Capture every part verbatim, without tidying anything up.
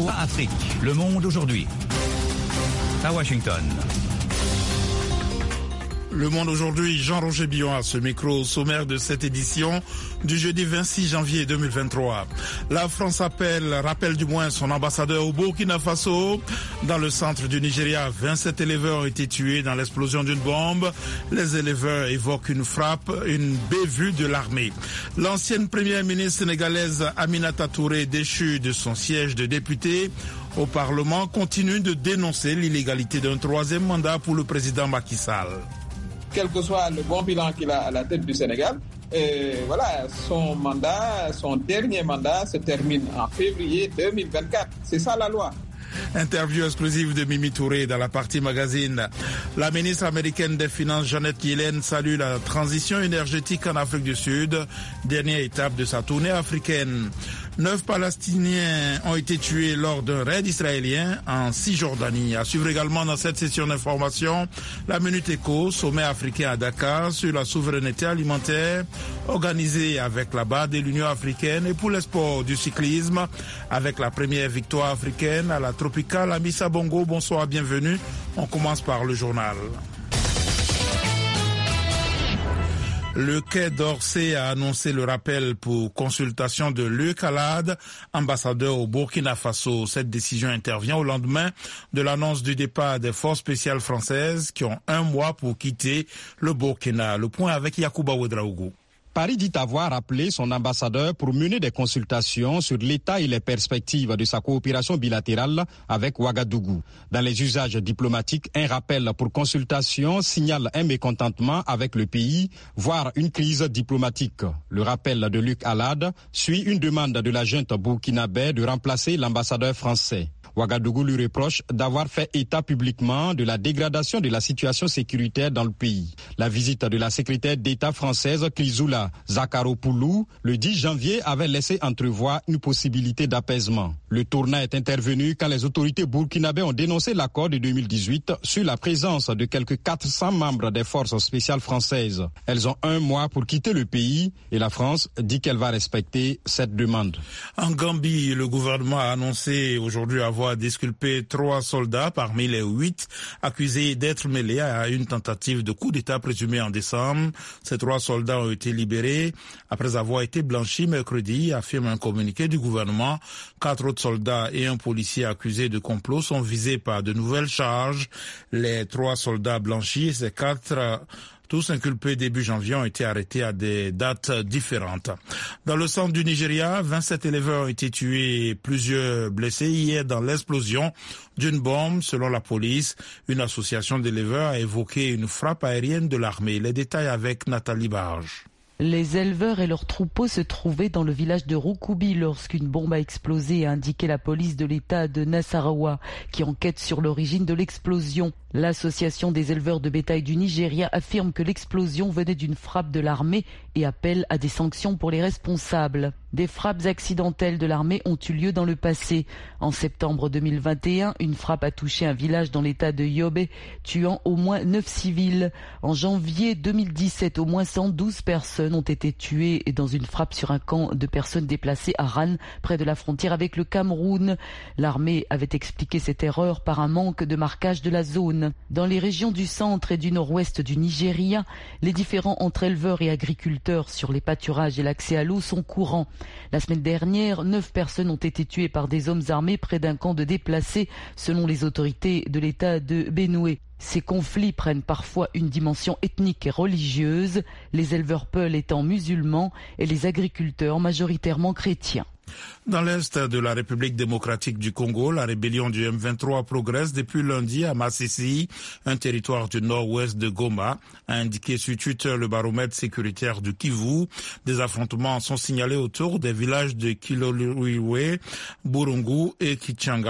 Afrique, le monde aujourd'hui. À Washington. Le Monde aujourd'hui, Jean-Roger Billon à ce micro au sommaire de cette édition du jeudi vingt-six janvier deux mille vingt-trois. La France appelle, rappelle du moins son ambassadeur au Burkina Faso. Dans le centre du Nigeria, vingt-sept élèveurs ont été tués dans l'explosion d'une bombe. Les élèveurs évoquent une frappe, une bévue de l'armée. L'ancienne première ministre sénégalaise Aminata Touré, déchue de son siège de député au Parlement, continue de dénoncer l'illégalité d'un troisième mandat pour le président Macky Sall. Quel que soit le bon bilan qu'il a à la tête du Sénégal, et voilà, son mandat, son dernier mandat se termine en février deux mille vingt-quatre. C'est ça la loi. Interview exclusive de Mimi Touré dans la partie magazine. La ministre américaine des Finances, Janet Yellen, salue la transition énergétique en Afrique du Sud, dernière étape de sa tournée africaine. Neuf Palestiniens ont été tués lors d'un raid israélien en Cisjordanie. À suivre également dans cette session d'information, la Minute Éco, sommet africain à Dakar sur la souveraineté alimentaire, organisé avec la B A D et l'Union africaine, et pour les sports du cyclisme, avec la première victoire africaine à la Tropicale Amissa Bongo. Bonsoir, bienvenue. On commence par le journal. Le Quai d'Orsay a annoncé le rappel pour consultation de Luc Alade, ambassadeur au Burkina Faso. Cette décision intervient au lendemain de l'annonce du départ des forces spéciales françaises qui ont un mois pour quitter le Burkina. Le point avec Yacouba Ouedraogo. Paris dit avoir appelé son ambassadeur pour mener des consultations sur l'état et les perspectives de sa coopération bilatérale avec Ouagadougou. Dans les usages diplomatiques, un rappel pour consultation signale un mécontentement avec le pays, voire une crise diplomatique. Le rappel de Luc Alade suit une demande de la junte burkinabé de remplacer l'ambassadeur français. Ouagadougou lui reproche d'avoir fait état publiquement de la dégradation de la situation sécuritaire dans le pays. La visite de la secrétaire d'État française Klizoula Zakharopoulou le dix janvier avait laissé entrevoir une possibilité d'apaisement. Le tournant est intervenu quand les autorités burkinabées ont dénoncé l'accord de deux mille dix-huit sur la présence de quelques quatre cents membres des forces spéciales françaises. Elles ont un mois pour quitter le pays et la France dit qu'elle va respecter cette demande. En Gambie, le gouvernement a annoncé aujourd'hui avoir a disculpé trois soldats parmi les huit accusés d'être mêlés à une tentative de coup d'État présumée en décembre. Ces trois soldats ont été libérés après avoir été blanchis mercredi, affirme un communiqué du gouvernement. Quatre autres soldats et un policier accusés de complot sont visés par de nouvelles charges. Les trois soldats blanchis et ces quatre tous inculpés début janvier ont été arrêtés à des dates différentes. Dans le centre du Nigeria, vingt-sept élèveurs ont été tués et plusieurs blessés hier dans l'explosion d'une bombe. Selon la police, une association d'élèveurs a évoqué une frappe aérienne de l'armée. Les détails avec Nathalie Barge. Les éleveurs et leurs troupeaux se trouvaient dans le village de Roukoubi lorsqu'une bombe a explosé, a indiqué la police de l'État de Nassarawa, qui enquête sur l'origine de l'explosion. L'association des éleveurs de bétail du Nigeria affirme que l'explosion venait d'une frappe de l'armée et appelle à des sanctions pour les responsables. Des frappes accidentelles de l'armée ont eu lieu dans le passé. En septembre deux mille vingt et un, une frappe a touché un village dans l'état de Yobe, tuant au moins neuf civils. En janvier deux mille dix-sept, au moins cent douze personnes ont été tuées dans une frappe sur un camp de personnes déplacées à Ran, près de la frontière avec le Cameroun. L'armée avait expliqué cette erreur par un manque de marquage de la zone. Dans les régions du centre et du nord-ouest du Nigeria, les différends entre éleveurs et agriculteurs sur les pâturages et l'accès à l'eau sont courants. La semaine dernière, neuf personnes ont été tuées par des hommes armés près d'un camp de déplacés, selon les autorités de l'État de Benue. Ces conflits prennent parfois une dimension ethnique et religieuse, les éleveurs Peul étant musulmans et les agriculteurs majoritairement chrétiens. Dans l'est de la République démocratique du Congo, la rébellion du M vingt-trois progresse depuis lundi à Masisi, un territoire du nord-ouest de Goma, a indiqué sur Twitter le baromètre sécuritaire du Kivu. Des affrontements sont signalés autour des villages de Kilolirwe, Burungu et Kichanga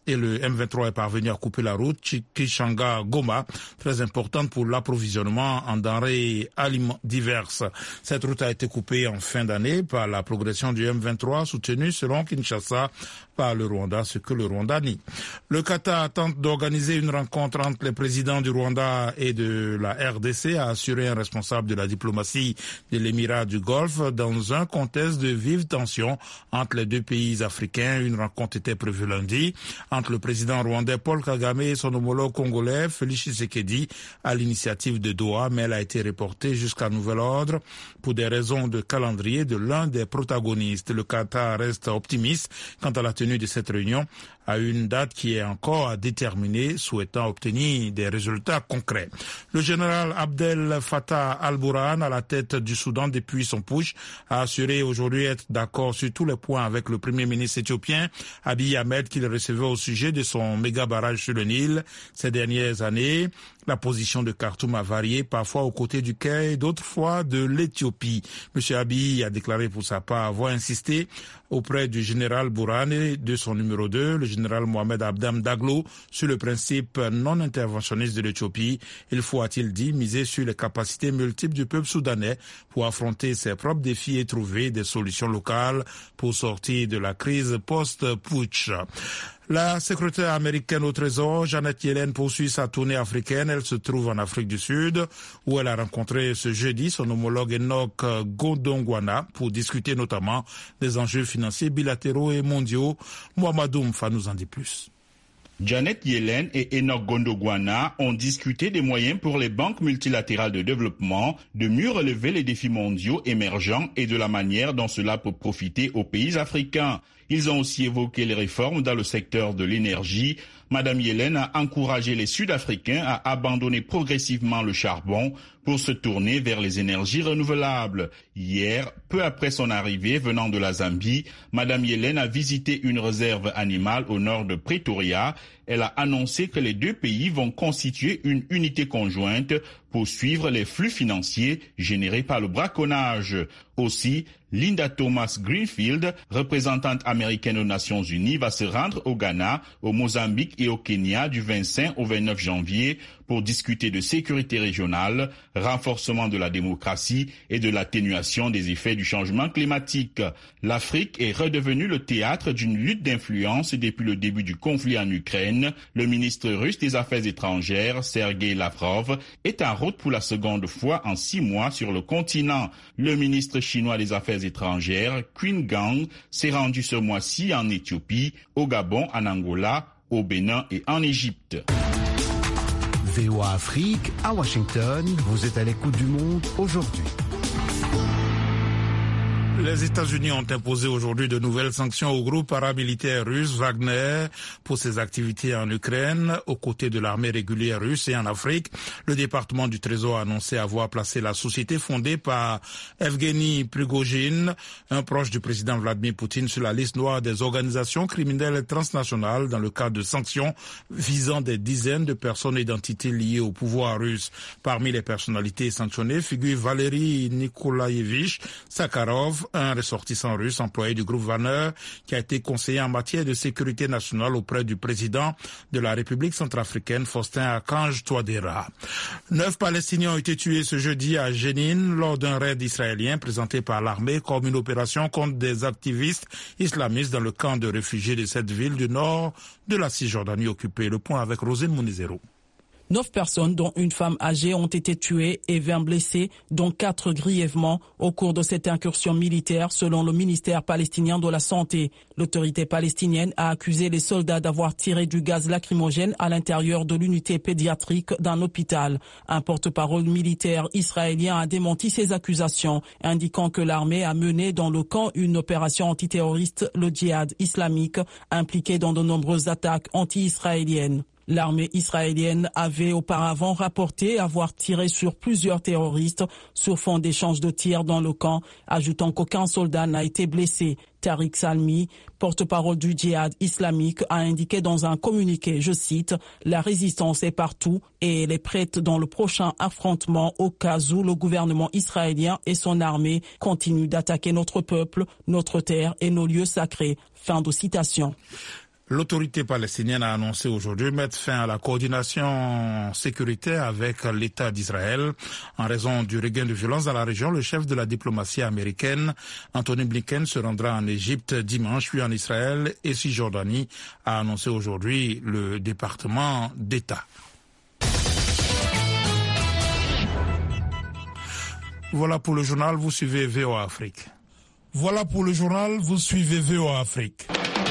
et le M vingt-trois est parvenu à couper la route Kishanga-Goma, très importante pour l'approvisionnement en denrées alimentaires diverses. Cette route a été coupée en fin d'année par la progression du M vingt-trois, soutenue selon Kinshasa par le Rwanda, ce que le Rwanda nie. Le Qatar tente d'organiser une rencontre entre les présidents du Rwanda et de la R D C, a assuré un responsable de la diplomatie de l'Émirat du Golfe, dans un contexte de vives tensions entre les deux pays africains. Une rencontre était prévue lundi entre le président rwandais Paul Kagame et son homologue congolais Félix Tshisekedi à l'initiative de Doha, mais elle a été reportée jusqu'à nouvel ordre pour des raisons de calendrier de l'un des protagonistes. Le Qatar reste optimiste quant à la tenue de cette réunion à une date qui est encore à déterminer, souhaitant obtenir des résultats concrets. Le général Abdel Fattah al-Burhan, à la tête du Soudan depuis son putsch, a assuré aujourd'hui être d'accord sur tous les points avec le premier ministre éthiopien Abiy Ahmed, qu'il recevait au sujet de son méga barrage sur le Nil. Ces dernières années, la position de Khartoum a varié, parfois aux côtés du Caire, d'autres fois de l'Éthiopie. M. Abiy a déclaré pour sa part avoir insisté auprès du général Burhan et de son numéro deux, le général Mohamed Abdam Daglo, sur le principe non interventionniste de l'Éthiopie. Il faut, a-t-il dit, miser sur les capacités multiples du peuple soudanais pour affronter ses propres défis et trouver des solutions locales pour sortir de la crise post-putsch. La secrétaire américaine au Trésor, Janet Yellen, poursuit sa tournée africaine. Elle se trouve en Afrique du Sud, où elle a rencontré ce jeudi son homologue Enoch Godongwana pour discuter notamment des enjeux financiers bilatéraux et mondiaux. Mohamedou Mfa nous en dit plus. Janet Yellen et Enoch Godongwana ont discuté des moyens pour les banques multilatérales de développement de mieux relever les défis mondiaux émergents et de la manière dont cela peut profiter aux pays africains. Ils ont aussi évoqué les réformes dans le secteur de l'énergie. Madame Yellen a encouragé les Sud-Africains à abandonner progressivement le charbon pour se tourner vers les énergies renouvelables. Hier, peu après son arrivée venant de la Zambie, Madame Yellen a visité une réserve animale au nord de Pretoria. Elle a annoncé que les deux pays vont constituer une unité conjointe pour suivre les flux financiers générés par le braconnage. Aussi, Linda Thomas-Greenfield, représentante américaine aux Nations Unies, va se rendre au Ghana, au Mozambique et au Kenya du vingt-cinq au vingt-neuf janvier pour discuter de sécurité régionale, renforcement de la démocratie et de l'atténuation des effets du changement climatique. L'Afrique est redevenue le théâtre d'une lutte d'influence depuis le début du conflit en Ukraine. Le ministre russe des Affaires étrangères, Sergei Lavrov, est en route pour la seconde fois en six mois sur le continent. Le ministre chinois des Affaires étrangères, Qin Gang, s'est rendu ce mois-ci en Éthiopie, au Gabon, en Angola, au Bénin et en Égypte. V O A Afrique, à Washington, vous êtes à l'écoute du monde aujourd'hui. Les États-Unis ont imposé aujourd'hui de nouvelles sanctions au groupe paramilitaire russe Wagner pour ses activités en Ukraine, aux côtés de l'armée régulière russe et en Afrique. Le département du Trésor a annoncé avoir placé la société fondée par Evgeny Prigojine, un proche du président Vladimir Poutine, sur la liste noire des organisations criminelles transnationales dans le cadre de sanctions visant des dizaines de personnes et d'entités liées au pouvoir russe. Parmi les personnalités sanctionnées figure Valery Nikolaevich Sakharov, un ressortissant russe employé du groupe Wagner qui a été conseiller en matière de sécurité nationale auprès du président de la République centrafricaine, Faustin Archange Touadéra. Neuf Palestiniens ont été tués ce jeudi à Jenin lors d'un raid israélien présenté par l'armée comme une opération contre des activistes islamistes dans le camp de réfugiés de cette ville du nord de la Cisjordanie occupée. Le point avec Rosine Mounizero. Neuf personnes, dont une femme âgée, ont été tuées et vingt blessées, dont quatre grièvement, au cours de cette incursion militaire, selon le ministère palestinien de la Santé. L'autorité palestinienne a accusé les soldats d'avoir tiré du gaz lacrymogène à l'intérieur de l'unité pédiatrique d'un hôpital. Un porte-parole militaire israélien a démenti ces accusations, indiquant que l'armée a mené dans le camp une opération antiterroriste, le djihad islamique, impliqué dans de nombreuses attaques anti-israéliennes. L'armée israélienne avait auparavant rapporté avoir tiré sur plusieurs terroristes sur fond d'échanges de tirs dans le camp, ajoutant qu'aucun soldat n'a été blessé. Tariq Salmi, porte-parole du djihad islamique, a indiqué dans un communiqué, je cite, « La résistance est partout et elle est prête dans le prochain affrontement au cas où le gouvernement israélien et son armée continuent d'attaquer notre peuple, notre terre et nos lieux sacrés. » Fin de citation. L'autorité palestinienne a annoncé aujourd'hui mettre fin à la coordination sécuritaire avec l'État d'Israël. En raison du regain de violence dans la région, le chef de la diplomatie américaine, Anthony Blinken, se rendra en Égypte dimanche, puis en Israël et Cisjordanie, a annoncé aujourd'hui le département d'État. Voilà pour le journal, vous suivez V O A Afrique. Voilà pour le journal, vous suivez V O A Afrique.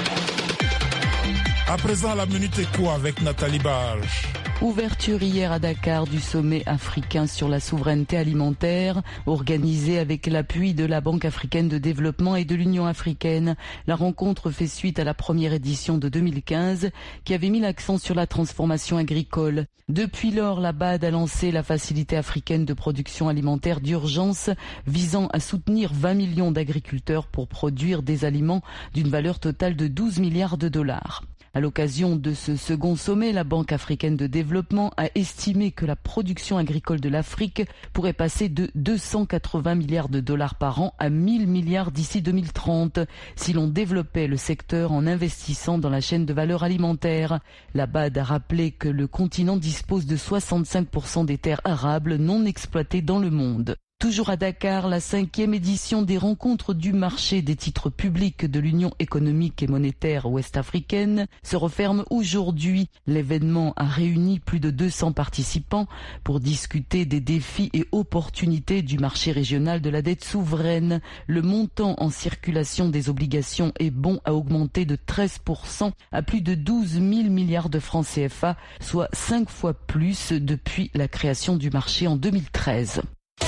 À présent, la Minute Éco avec Nathalie Barge. Ouverture hier à Dakar du sommet africain sur la souveraineté alimentaire, organisé avec l'appui de la Banque africaine de développement et de l'Union africaine. La rencontre fait suite à la première édition de deux mille quinze qui avait mis l'accent sur la transformation agricole. Depuis lors, la B A D a lancé la Facilité africaine de production alimentaire d'urgence visant à soutenir vingt millions d'agriculteurs pour produire des aliments d'une valeur totale de douze milliards de dollars. À l'occasion de ce second sommet, la Banque africaine de développement a estimé que la production agricole de l'Afrique pourrait passer de deux cent quatre-vingts milliards de dollars par an à mille milliards d'ici deux mille trente si l'on développait le secteur en investissant dans la chaîne de valeur alimentaire. La B A D a rappelé que le continent dispose de soixante-cinq pour cent des terres arables non exploitées dans le monde. Toujours à Dakar, la cinquième édition des rencontres du marché des titres publics de l'Union économique et monétaire ouest-africaine se referme aujourd'hui. L'événement a réuni plus de deux cents participants pour discuter des défis et opportunités du marché régional de la dette souveraine. Le montant en circulation des obligations et bons a augmenté de treize pour cent à plus de douze mille milliards de francs C F A, soit cinq fois plus depuis la création du marché en deux mille treize.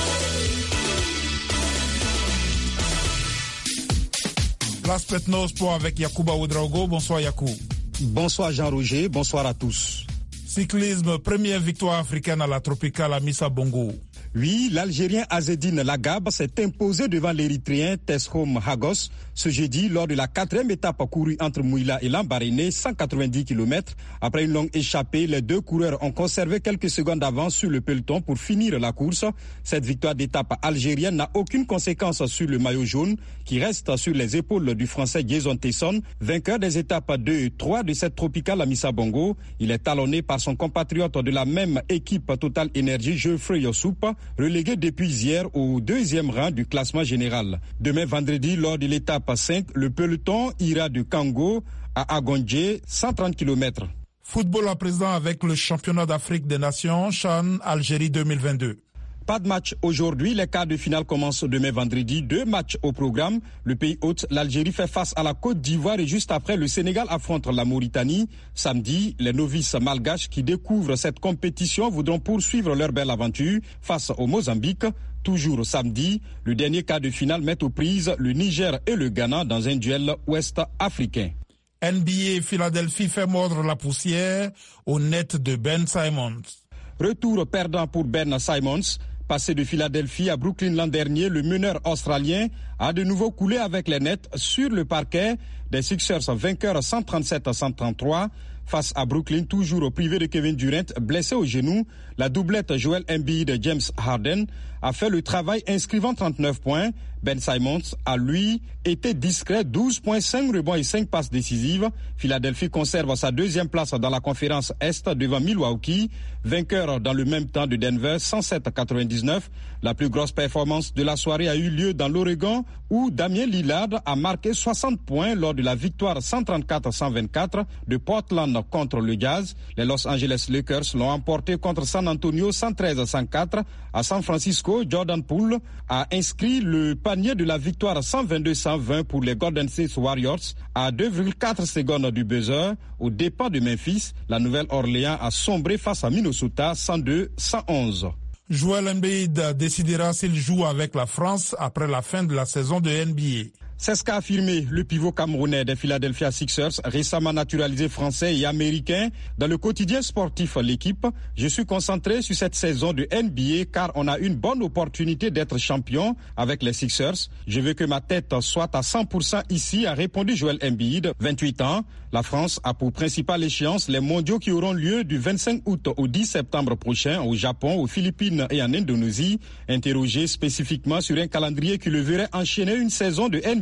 Place maintenant au sport avec Yacouba Ouedraogo. Bonsoir Yakou. Bonsoir Jean-Roger, bonsoir à tous. Cyclisme, première victoire africaine à la Tropicale à Missa Bongo. Oui, l'Algérien Azzedine Lagab s'est imposé devant l'Érythréen Tesfom Hagos ce jeudi lors de la quatrième étape courue entre Mouila et Lambaréné, cent quatre-vingt-dix kilomètres. Après une longue échappée, les deux coureurs ont conservé quelques secondes d'avance sur le peloton pour finir la course. Cette victoire d'étape algérienne n'a aucune conséquence sur le maillot jaune qui reste sur les épaules du Français Jason Tesson, vainqueur des étapes deux et trois de cette Tropicale à Missa Bongo. Il est talonné par son compatriote de la même équipe Total Energy, Geoffrey Yossoup, relégué depuis hier au deuxième rang du classement général. Demain vendredi, lors de l'étape cinq, le peloton ira de Kango à Agondje, cent trente kilomètres. Football à présent avec le championnat d'Afrique des Nations, CHAN Algérie deux mille vingt-deux. Pas de match aujourd'hui, les quarts de finale commencent demain vendredi. Deux matchs au programme. Le pays hôte, l'Algérie, fait face à la Côte d'Ivoire et juste après, le Sénégal affronte la Mauritanie. Samedi, les novices malgaches qui découvrent cette compétition voudront poursuivre leur belle aventure face au Mozambique. Toujours samedi, le dernier quart de finale met aux prises le Niger et le Ghana dans un duel ouest-africain. N B A Philadelphie fait mordre la poussière au net de Ben Simmons. Retour perdant pour Ben Simmons. Passé de Philadelphie à Brooklyn l'an dernier, le meneur australien a de nouveau coulé avec les Nets sur le parquet des Sixers, vainqueurs cent trente-sept à cent trente-trois. Face à Brooklyn, toujours au privé de Kevin Durant, blessé au genou, la doublette Joel Embiid et James Harden a fait le travail inscrivant trente-neuf points. Ben Simmons a, lui, été discret, douze points, cinq rebonds et cinq passes décisives. Philadelphie conserve sa deuxième place dans la conférence Est devant Milwaukee, vainqueur dans le même temps de Denver, cent sept à quatre-vingt-dix-neuf. La plus grosse performance de la soirée a eu lieu dans l'Oregon, où Damien Lillard a marqué soixante points lors de la victoire cent trente-quatre à cent vingt-quatre de Portland contre le Jazz. Les Los Angeles Lakers l'ont emporté contre San Antonio cent treize à cent quatre. À San Francisco, Jordan Poole a inscrit le panier de la victoire cent vingt-deux à cent vingt pour les Golden State Warriors à deux virgule quatre secondes du buzzer. Au départ de Memphis, la Nouvelle-Orléans a sombré face à Minnesota cent deux à cent onze. Joel Embiid décidera s'il joue avec la France après la fin de la saison de N B A. C'est ce qu'a affirmé le pivot camerounais des Philadelphia Sixers, récemment naturalisé français et américain, dans le quotidien sportif L'équipe. Je suis concentré sur cette saison de N B A car on a une bonne opportunité d'être champion avec les Sixers. Je veux que ma tête soit à cent pour cent ici, a répondu Joel Embiid, vingt-huit ans. La France a pour principale échéance les mondiaux qui auront lieu du vingt-cinq août au dix septembre prochain au Japon, aux Philippines et en Indonésie. Interrogé spécifiquement sur un calendrier qui le verrait enchaîner une saison de N B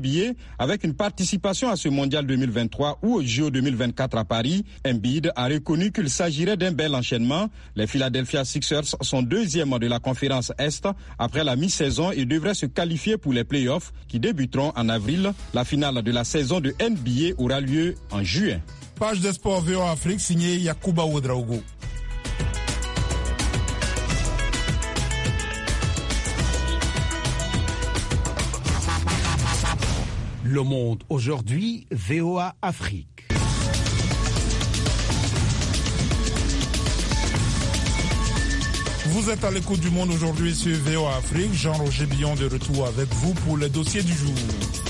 billets avec une participation à ce mondial deux mille vingt-trois ou au J O deux mille vingt-quatre à Paris. Embiid a reconnu qu'il s'agirait d'un bel enchaînement. Les Philadelphia Sixers sont deuxièmes de la conférence Est après la mi-saison et devraient se qualifier pour les playoffs qui débuteront en avril. La finale de la saison de N B A aura lieu en juin. Page de sport V O A Afrique signée Yacouba Ouedraogo. Le Monde aujourd'hui, V O A Afrique. Vous êtes à l'écoute du Monde aujourd'hui sur V O A Afrique. Jean-Roger Billon de retour avec vous pour les dossiers du jour.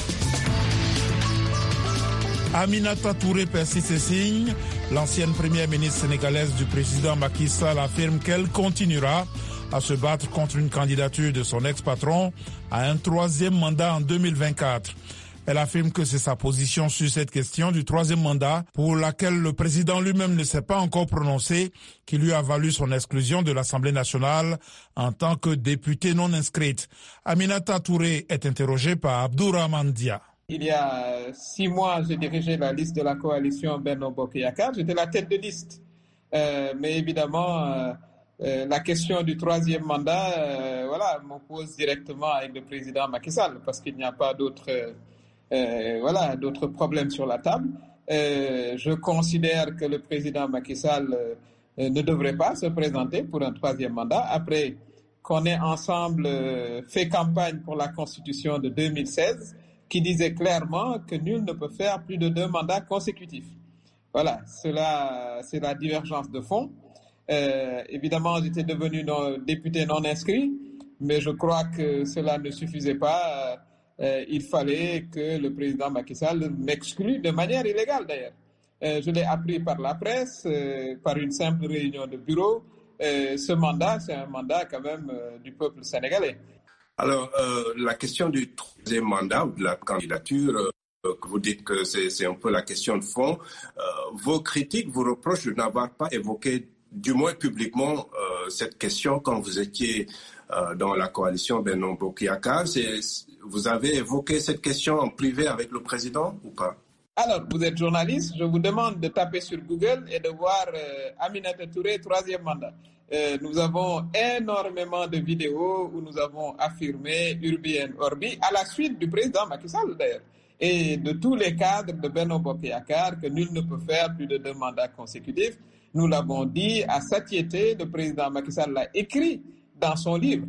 Aminata Touré persiste ses signes. L'ancienne première ministre sénégalaise du président Macky Sall affirme qu'elle continuera à se battre contre une candidature de son ex-patron à un troisième mandat en deux mille vingt-quatre. Elle affirme que c'est sa position sur cette question du troisième mandat pour laquelle le président lui-même ne s'est pas encore prononcé, qui lui a valu son exclusion de l'Assemblée nationale en tant que députée non inscrite. Aminata Touré est interrogée par Abdourahmane Dia. Il y a six mois, j'ai dirigé la liste de la coalition Benno Bokk Yakaar. J'étais la tête de liste. Euh, mais évidemment, euh, euh, la question du troisième mandat, euh, voilà, m'oppose directement avec le président Macky Sall parce qu'il n'y a pas d'autres... Euh, Euh, voilà, d'autres problèmes sur la table. Euh, je considère que le président Macky Sall euh, ne devrait pas se présenter pour un troisième mandat après qu'on ait ensemble euh, fait campagne pour la Constitution de deux mille seize qui disait clairement que nul ne peut faire plus de deux mandats consécutifs. Voilà, cela, c'est la divergence de fond. Euh, évidemment, j'étais devenu non, député non inscrit, mais je crois que cela ne suffisait pas. Euh, Euh, il fallait que le président Macky Sall m'exclue de manière illégale d'ailleurs. Euh, je l'ai appris par la presse, euh, par une simple réunion de bureau. Euh, ce mandat, c'est un mandat quand même euh, du peuple sénégalais. Alors, euh, la question du troisième mandat ou de la candidature, euh, que vous dites que c'est, c'est un peu la question de fond, euh, vos critiques vous reprochent de n'avoir pas évoqué, du moins publiquement, euh, cette question quand vous étiez euh, dans la coalition Benno Bokk Yakaar. C'est, Vous avez évoqué cette question en privé avec le président ou pas? Alors, vous êtes journaliste, je vous demande de taper sur Google et de voir euh, Aminata Touré, troisième mandat. Euh, nous avons énormément de vidéos où nous avons affirmé Urbi et Orbi, à la suite du président Macky Sall d'ailleurs, et de tous les cadres de Benno Bokk Yakaar, que nul ne peut faire plus de deux mandats consécutifs. Nous l'avons dit à satiété, le président Macky Sall l'a écrit dans son livre.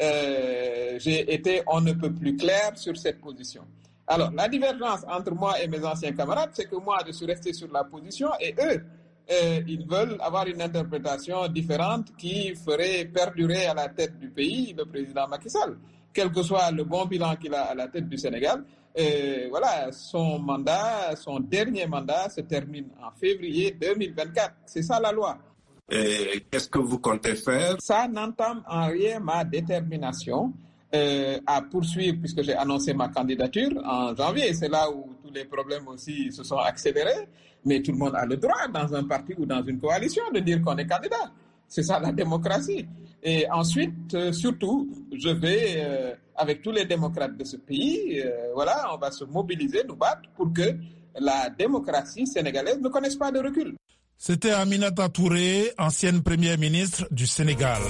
Euh, j'ai été on ne peut plus clair sur cette position. Alors, la divergence entre moi et mes anciens camarades, c'est que moi, je suis resté sur la position et eux, euh, ils veulent avoir une interprétation différente qui ferait perdurer à la tête du pays le président Macky Sall. Quel que soit le bon bilan qu'il a à la tête du Sénégal, euh, voilà, son mandat, son dernier mandat se termine en février deux mille vingt-quatre. C'est ça la loi. Et qu'est-ce que vous comptez faire? Ça n'entame en rien ma détermination euh, à poursuivre, puisque j'ai annoncé ma candidature en janvier. C'est là où tous les problèmes aussi se sont accélérés. Mais tout le monde a le droit, dans un parti ou dans une coalition, de dire qu'on est candidat. C'est ça la démocratie. Et ensuite, euh, surtout, je vais, euh, avec tous les démocrates de ce pays, euh, voilà, on va se mobiliser, nous battre pour que la démocratie sénégalaise ne connaisse pas de recul. C'était Aminata Touré, ancienne première ministre du Sénégal.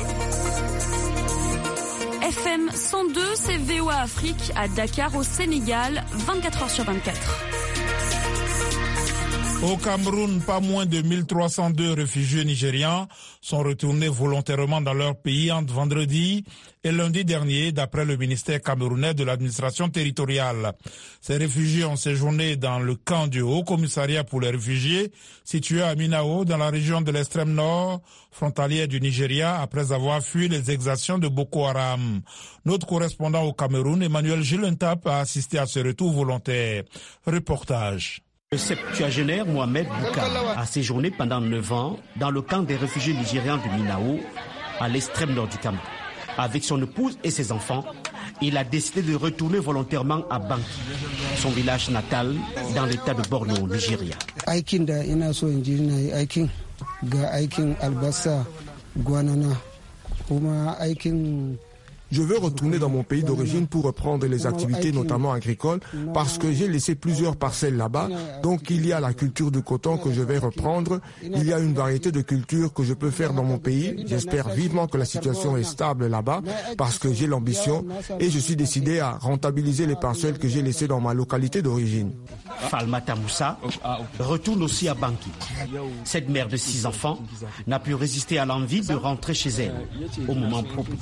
F M cent deux, c'est V O A Afrique à Dakar au Sénégal, vingt-quatre heures sur vingt-quatre. Au Cameroun, pas moins de mille trois cent deux réfugiés nigérians sont retournés volontairement dans leur pays entre vendredi et lundi dernier, d'après le ministère camerounais de l'administration territoriale. Ces réfugiés ont séjourné dans le camp du Haut Commissariat pour les réfugiés, situé à Minao, dans la région de l'extrême nord, frontalière du Nigeria, après avoir fui les exactions de Boko Haram. Notre correspondant au Cameroun, Emmanuel Gilentap, a assisté à ce retour volontaire. Reportage. Le septuagénaire Mohamed Bouka a séjourné pendant neuf ans dans le camp des réfugiés nigérians de Minao, à l'extrême nord du Cameroun. Avec son épouse et ses enfants, il a décidé de retourner volontairement à Banki, son village natal, dans l'état de Borno, au Nigeria. Aikin da ina so in ji na yi aikin ga aikin albasa gwanana kuma aikin Je veux retourner dans mon pays d'origine pour reprendre les activités, notamment agricoles, parce que j'ai laissé plusieurs parcelles là-bas. Donc il y a la culture du coton que je vais reprendre. Il y a une variété de cultures que je peux faire dans mon pays. J'espère vivement que la situation est stable là-bas parce que j'ai l'ambition et je suis décidé à rentabiliser les parcelles que j'ai laissées dans ma localité d'origine. Falmata Moussa retourne aussi à Bangui. Cette mère de six enfants n'a pu résister à l'envie de rentrer chez elle au moment propice.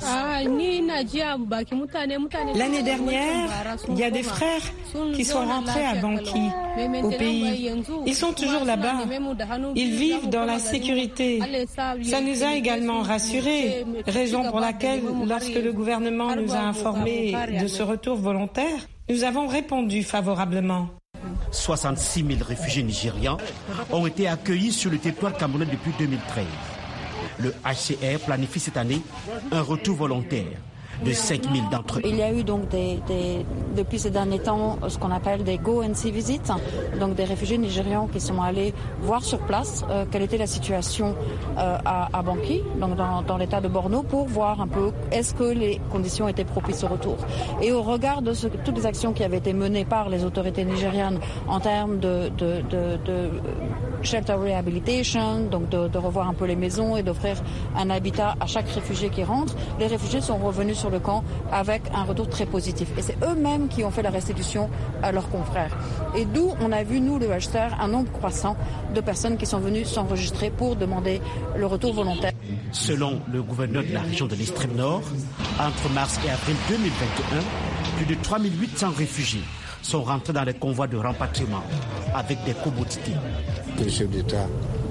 L'année dernière, il y a des frères qui sont rentrés à Bangui, au pays. Ils sont toujours là-bas. Ils vivent dans la sécurité. Ça nous a également rassurés, raison pour laquelle, lorsque le gouvernement nous a informés de ce retour volontaire, nous avons répondu favorablement. soixante-six mille réfugiés nigérians ont été accueillis sur le territoire camerounais depuis deux mille treize. Le H C R planifie cette année un retour volontaire de cinq mille d'entre eux. Il y a eu donc des, des, depuis ces derniers temps ce qu'on appelle des go and see visits, donc des réfugiés nigérians qui sont allés voir sur place euh, quelle était la situation euh, à, à Bangui, donc dans, dans l'état de Borno, pour voir un peu est-ce que les conditions étaient propices au retour. Et au regard de ce, toutes les actions qui avaient été menées par les autorités nigérianes en termes de, de, de, de shelter rehabilitation, donc de, de revoir un peu les maisons et d'offrir un habitat à chaque réfugié qui rentre, les réfugiés sont revenus sur le camp avec un retour très positif. Et c'est eux-mêmes qui ont fait la restitution à leurs confrères. Et d'où on a vu, nous, le H C R, un nombre croissant de personnes qui sont venues s'enregistrer pour demander le retour volontaire. Selon le gouverneur de la région de l'extrême nord, entre mars et avril deux mille vingt et un, plus de trois mille huit cents réfugiés sont rentrés dans les convois de rapatriement avec des commodités. Le chef d'État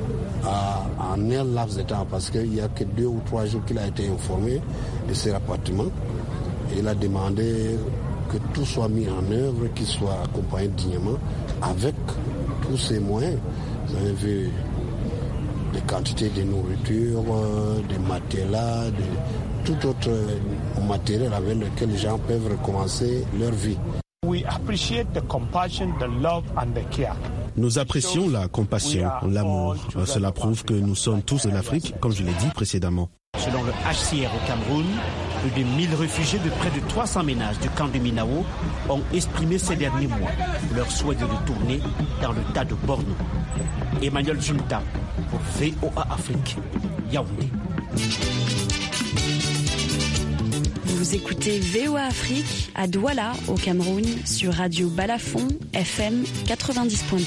a en un laps de temps, parce qu'il n'y a que deux ou trois jours qu'il a été informé de ces rapatriements. Il a demandé que tout soit mis en œuvre, qu'il soit accompagné dignement avec tous ces moyens. Vous avez vu des quantités de nourriture, des matelas, de tout autre matériel avec lequel les gens peuvent recommencer leur vie. We appreciate the compassion, the love and the care. Nous apprécions la compassion, l'amour. Cela prouve que nous sommes tous de l'Afrique, comme je l'ai dit précédemment. Selon le H C R au Cameroun, plus de mille réfugiés de près de trois cents ménages du camp de Minao ont exprimé ces derniers mois leur souhait de retourner dans le tas de Borno. Emmanuel Junta pour V O A Afrique, Yaoundé. Vous écoutez V O A Afrique à Douala, au Cameroun, sur Radio Balafon, F M quatre-vingt-dix point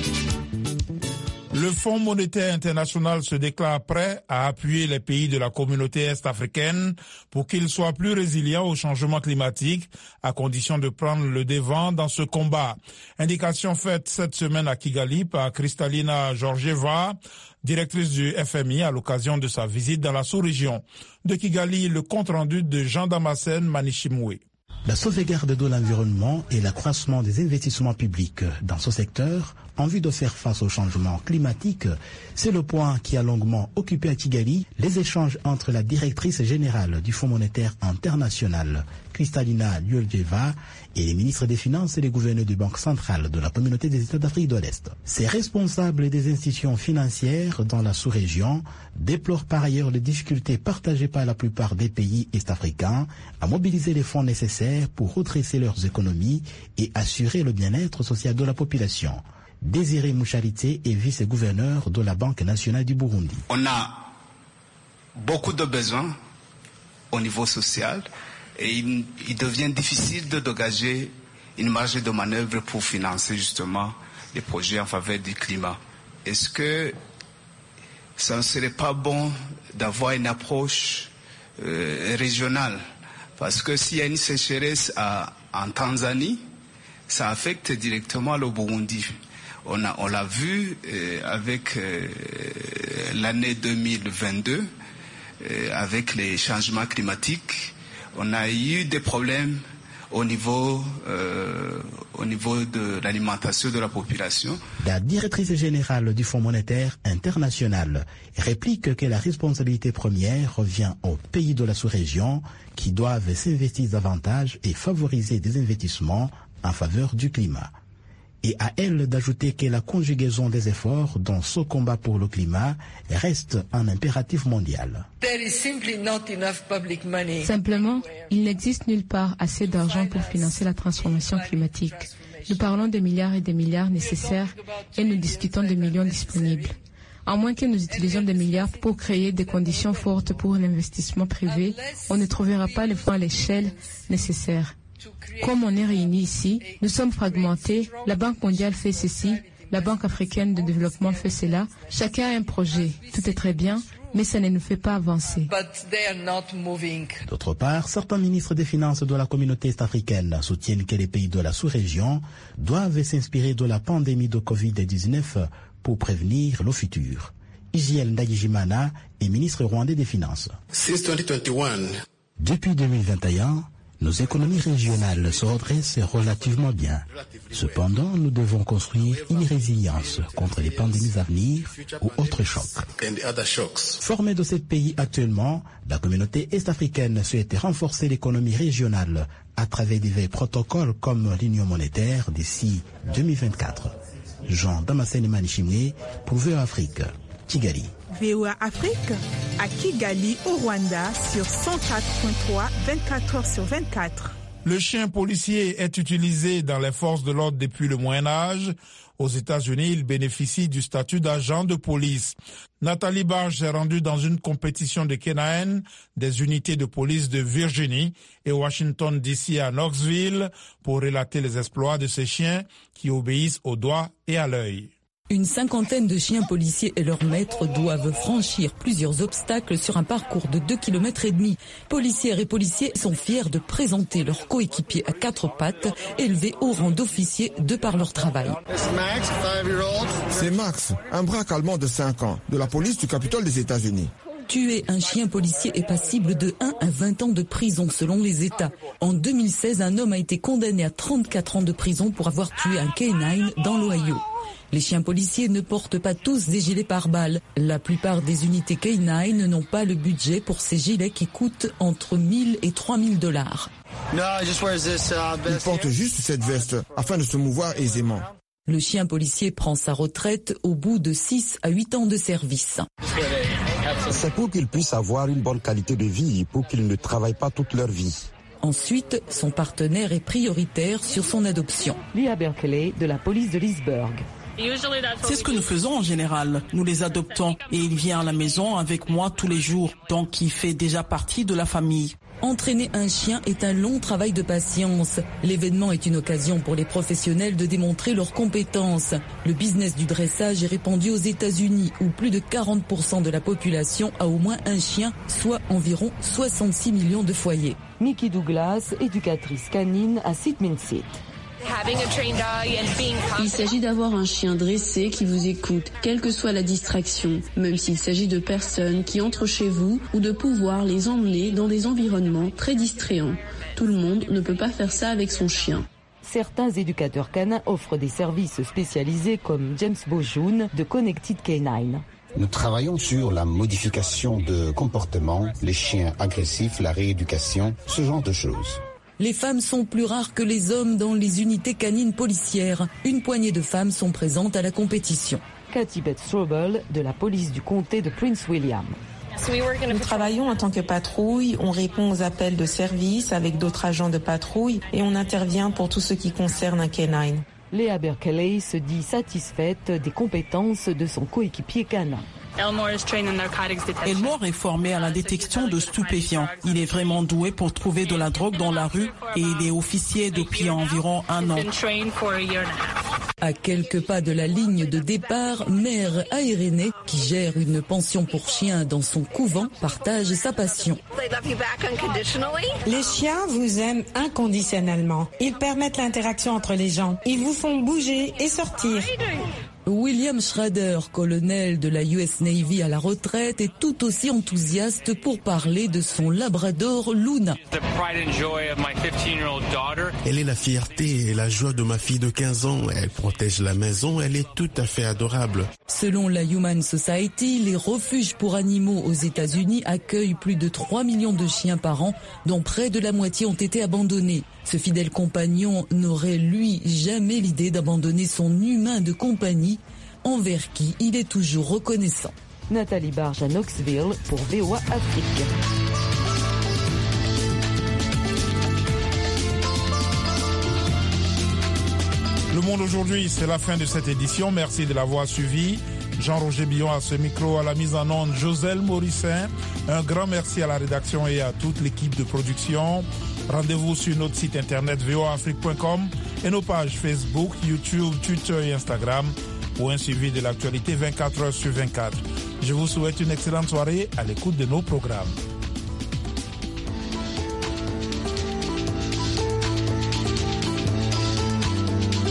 deux. Le Fonds monétaire international se déclare prêt à appuyer les pays de la communauté est-africaine pour qu'ils soient plus résilients au changement climatique, à condition de prendre le devant dans ce combat. Indication faite cette semaine à Kigali par Kristalina Georgieva, directrice du F M I, à l'occasion de sa visite dans la sous-région. De Kigali, le compte-rendu de Jean-Damascène Manichimoué. La sauvegarde de l'environnement et l'accroissement des investissements publics dans ce secteur en vue de faire face au changement climatique, c'est le point qui a longuement occupé à Kigali les échanges entre la directrice générale du Fonds monétaire international, Kristalina Georgieva, et les ministres des Finances et les gouverneurs de Banque centrale de la communauté des États d'Afrique de l'Est. Ces responsables des institutions financières dans la sous-région déplorent par ailleurs les difficultés partagées par la plupart des pays est-africains à mobiliser les fonds nécessaires pour redresser leurs économies et assurer le bien-être social de la population. Désiré Moucharité est vice-gouverneur de la Banque nationale du Burundi. On a beaucoup de besoins au niveau social et il, il devient difficile de dégager une marge de manœuvre pour financer justement les projets en faveur du climat. Est-ce que ça ne serait pas bon d'avoir une approche euh, régionale? Parce que s'il y a une sécheresse à, en Tanzanie, ça affecte directement le Burundi. On a, on l'a vu euh, avec euh, l'année deux mille vingt-deux, euh, avec les changements climatiques, on a eu des problèmes au niveau, euh, au niveau de l'alimentation de la population. La directrice générale du Fonds monétaire international réplique que la responsabilité première revient aux pays de la sous-région qui doivent s'investir davantage et favoriser des investissements en faveur du climat. Et à elle d'ajouter que la conjugaison des efforts dans ce combat pour le climat reste un impératif mondial. Simplement, il n'existe nulle part assez d'argent pour financer la transformation climatique. Nous parlons des milliards et des milliards nécessaires et nous discutons des millions disponibles. À moins que nous utilisions des milliards pour créer des conditions fortes pour un investissement privé, on ne trouvera pas les fonds à l'échelle nécessaire. Comme on est réunis ici, nous sommes fragmentés, la Banque mondiale fait ceci, la Banque africaine de développement fait cela, chacun a un projet, tout est très bien, mais ça ne nous fait pas avancer. D'autre part, certains ministres des Finances de la communauté est-africaine soutiennent que les pays de la sous-région doivent s'inspirer de la pandémie de covid dix-neuf pour prévenir le futur. Iziel Ndagijimana est ministre rwandais des Finances. Depuis deux mille vingt et un, nos économies régionales se redressent relativement bien. Cependant, nous devons construire une résilience contre les pandémies à venir ou autres chocs. Formée de ces pays actuellement, la communauté est-africaine souhaite renforcer l'économie régionale à travers divers protocoles comme l'union monétaire d'ici deux mille vingt-quatre. Jean Damascène Manichimé pour V O A Afrique, Kigali. V O A Afrique à Kigali au Rwanda sur cent quatre virgule trois, vingt-quatre heures sur vingt-quatre. Le chien policier est utilisé dans les forces de l'ordre depuis le Moyen-Âge. Aux États-Unis, il bénéficie du statut d'agent de police. Nathalie Barge s'est rendue dans une compétition de canines des unités de police de Virginie et Washington D C à Knoxville pour relater les exploits de ces chiens qui obéissent au doigt et à l'œil. Une cinquantaine de chiens policiers et leurs maîtres doivent franchir plusieurs obstacles sur un parcours de deux kilomètres et demi. Policières et policiers sont fiers de présenter leurs coéquipiers à quatre pattes, élevés au rang d'officiers de par leur travail. C'est Max, un braque allemand de cinq ans, de la police du Capitole des États-Unis. Tuer un chien policier est passible de un à vingt ans de prison selon les États. En deux mille seize, un homme a été condamné à trente-quatre ans de prison pour avoir tué un canine dans l'Ohio. Les chiens policiers ne portent pas tous des gilets pare-balles. La plupart des unités canines n'ont pas le budget pour ces gilets qui coûtent entre mille et trois mille dollars. Il porte juste cette veste afin de se mouvoir aisément. Le chien policier prend sa retraite au bout de six à huit ans de service. C'est pour qu'ils puissent avoir une bonne qualité de vie, pour qu'ils ne travaillent pas toute leur vie. Ensuite, son partenaire est prioritaire sur son adoption. Lia Berkeley de la police de Leesburg. C'est ce que nous faisons en général. Nous les adoptons et il vient à la maison avec moi tous les jours. Donc il fait déjà partie de la famille. Entraîner un chien est un long travail de patience. L'événement est une occasion pour les professionnels de démontrer leurs compétences. Le business du dressage est répandu aux États-Unis où plus de quarante pour cent de la population a au moins un chien, soit environ soixante-six millions de foyers. Mickey Douglas, éducatrice canine à Sidminsit. Il s'agit d'avoir un chien dressé qui vous écoute, quelle que soit la distraction, même s'il s'agit de personnes qui entrent chez vous ou de pouvoir les emmener dans des environnements très distrayants. Tout le monde ne peut pas faire ça avec son chien. Certains éducateurs canins offrent des services spécialisés comme James Bojoun de Connected Canine. Nous travaillons sur la modification de comportement, les chiens agressifs, la rééducation, ce genre de choses. Les femmes sont plus rares que les hommes dans les unités canines policières. Une poignée de femmes sont présentes à la compétition. Cathy Beth Strobel de la police du comté de Prince William. Nous travaillons en tant que patrouille, on répond aux appels de service avec d'autres agents de patrouille et on intervient pour tout ce qui concerne un canine. Léa Berkeley se dit satisfaite des compétences de son coéquipier canin. Elmore est formé à la détection de stupéfiants. Il est vraiment doué pour trouver de la drogue dans la rue et il est officier depuis environ un an. À quelques pas de la ligne de départ, Mère Aérénée, qui gère une pension pour chiens dans son couvent, partage sa passion. Les chiens vous aiment inconditionnellement. Ils permettent l'interaction entre les gens. Ils vous font bouger et sortir. William Schrader, colonel de la U S Navy à la retraite, est tout aussi enthousiaste pour parler de son labrador Luna. Elle est la fierté et la joie de ma fille de quinze ans. Elle protège la maison, elle est tout à fait adorable. Selon la Human Society, les refuges pour animaux aux États-Unis accueillent plus de trois millions de chiens par an, dont près de la moitié ont été abandonnés. Ce fidèle compagnon n'aurait, lui, jamais l'idée d'abandonner son humain de compagnie, envers qui il est toujours reconnaissant. Nathalie Barge à Knoxville pour V O A Afrique. Le Monde aujourd'hui, c'est la fin de cette édition. Merci de l'avoir suivi. Jean-Roger Billon à ce micro, à la mise en onde, Joselle Morissin. Un grand merci à la rédaction et à toute l'équipe de production. Rendez-vous sur notre site internet v o a afrique point com et nos pages Facebook, YouTube, Twitter et Instagram pour un suivi de l'actualité vingt-quatre heures sur vingt-quatre. Je vous souhaite une excellente soirée à l'écoute de nos programmes.